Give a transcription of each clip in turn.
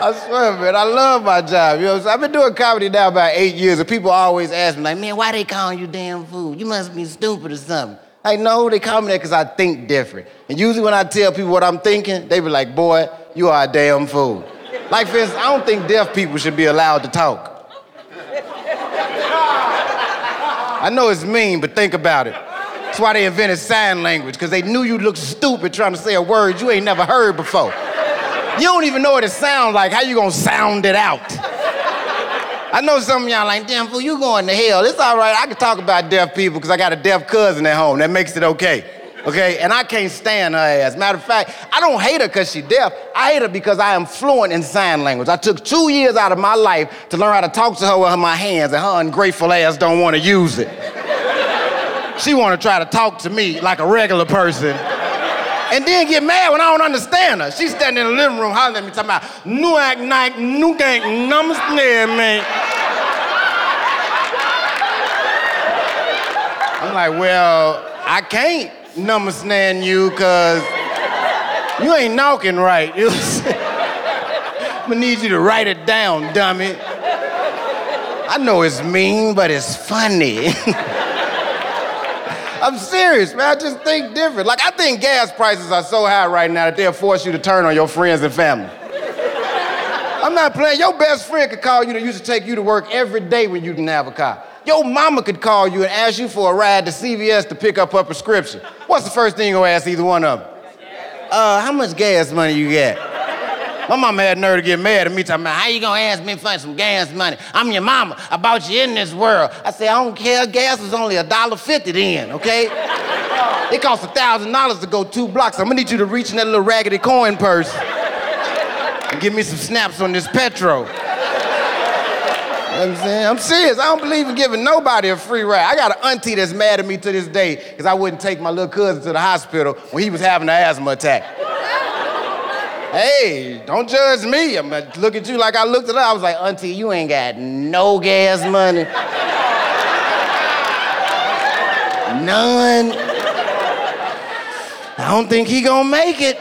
I swear, man, I love my job. You know what I'm saying? I've been doing comedy now about 8 years, and people always ask me, like, man, why they calling you damn fool? You must be stupid or something. Like, no, they call me that because I think different. And usually when I tell people what I'm thinking, they be like, boy, you are a damn fool. Like, for instance, I don't think deaf people should be allowed to talk. I know it's mean, but think about it. That's why they invented sign language, because they knew you'd look stupid trying to say a word you ain't never heard before. You don't even know what it sounds like. How you gonna sound it out? I know some of y'all like, damn fool, you going to hell. It's all right, I can talk about deaf people because I got a deaf cousin at home. That makes it okay. Okay? And I can't stand her ass. Matter of fact, I don't hate her because she's deaf. I hate her because I am fluent in sign language. I took 2 years out of my life to learn how to talk to her with my hands, and her ungrateful ass don't want to use it. She want to try to talk to me like a regular person. And then get mad when I don't understand her. She's standing in the living room hollering at me, talking about, "Nuak night, nukank, namaste, man." I'm like, well, I can't namaste you, because you ain't knocking right. I'm gonna need you to write it down, dummy. I know it's mean, but it's funny. I'm serious, man. I just think different. Like, I think gas prices are so high right now that they'll force you to turn on your friends and family. I'm not playing. Your best friend could call you to used to take you to work every day when you didn't have a car. Your mama could call you and ask you for a ride to CVS to pick up her prescription. What's the first thing you're gonna ask either one of them? How much gas money you got? My mama had nerve to get mad at me, talking about, how you gonna ask me for some gas money? I'm your mama. I brought you in this world. I said, I don't care. Gas was only $1.50 then, okay? It costs $1,000 to go 2 blocks. I'm gonna need you to reach in that little raggedy coin purse and give me some snaps on this petrol. You know what I'm saying? I'm serious. I don't believe in giving nobody a free ride. I got an auntie that's mad at me to this day because I wouldn't take my little cousin to the hospital when he was having an asthma attack. Hey, don't judge me. I'm gonna look at you like I looked at her. I was like, auntie, you ain't got no gas money. None. I don't think he gonna make it.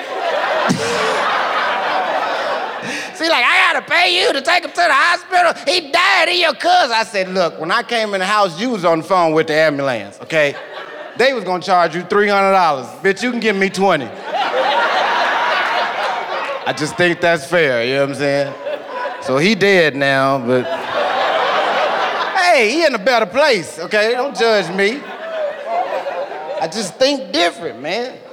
See, like, I gotta pay you to take him to the hospital. He died, he your cousin. I said, look, when I came in the house, you was on the phone with the ambulance, okay? They was gonna charge you $300. Bitch, you can give me 20. I just think that's fair, you know what I'm saying? So he dead now, but hey, he in a better place, okay? Don't judge me. I just think different, man.